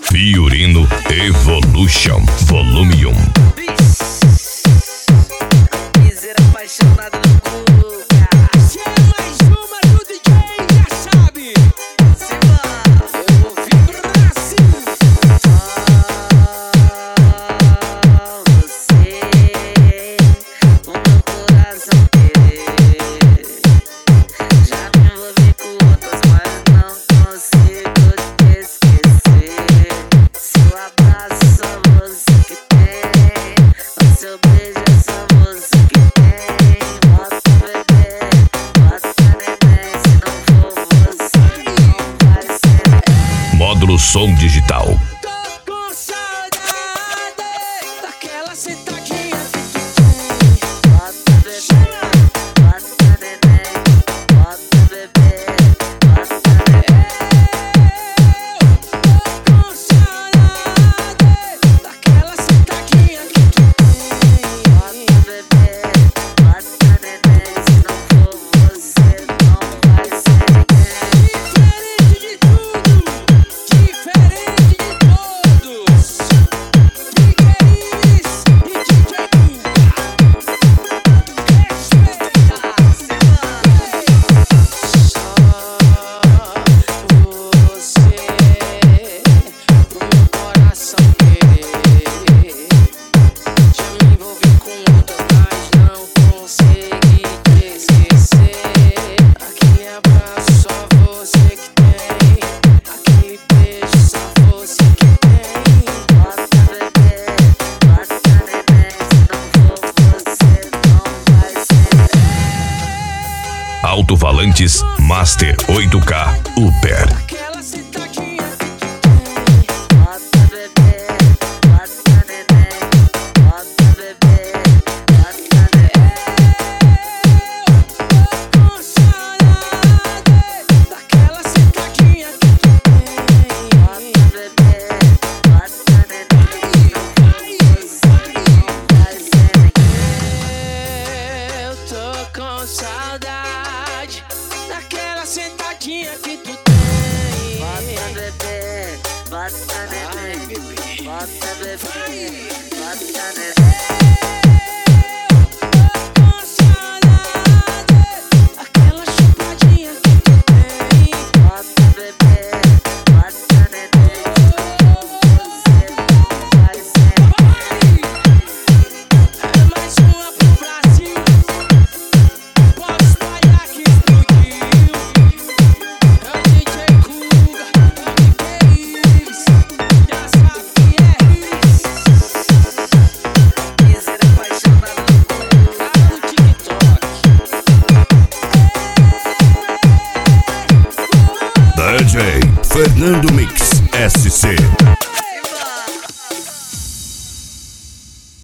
Fiorino Evolution Volume 1. Piseira apaixonada no Cuca. Se é mais uma do DJ, já sabe. Simba, Eu vou vibrar assim. você, o meu coração querer. Já me envolvi com outras, mas não consigo te esquecer. Seu abraço só você que tem, o seu beijo é só você que tem. Bota bebê, bota neném, se não for você, não vai ser. Módulo som digital. Tô com saudade daquela sentadinha que tu tem. Bota bebê, bota neném, bota bebê, bota neném. Tô com saudade daquela sentadinha que tu tem. Bota bebê, bota neném, se não for você, não vai ser ninguém. Diferente de tudo, diferente de todos. Trigueiris e DJ Alto-falantes Master 8K Upper. aquela sentadinha que tu tem. Bota bebê, bota neném, bota bebê, bota neném. Tô com saudade daquela sentadinha que tu tem. Bota bebê, bota neném, se não for você, não vai ser ninguém. Eu tô com saudade daquela sentadinha que tu tem. Bota bebê, bota neném, bota bebê, bota neném. Com saudade daquela chupadinha que tu tem. Bota bebê, bota neném, você não vai ser ninguém. É mais uma pro Brasil. Pode espalhar que explodiu. É o DJ Kuga, é o Trigueiris. Já sabe que é isso. Piseira apaixonada no Cuca. Cara do TikTok. DJ Fernando Mix SC.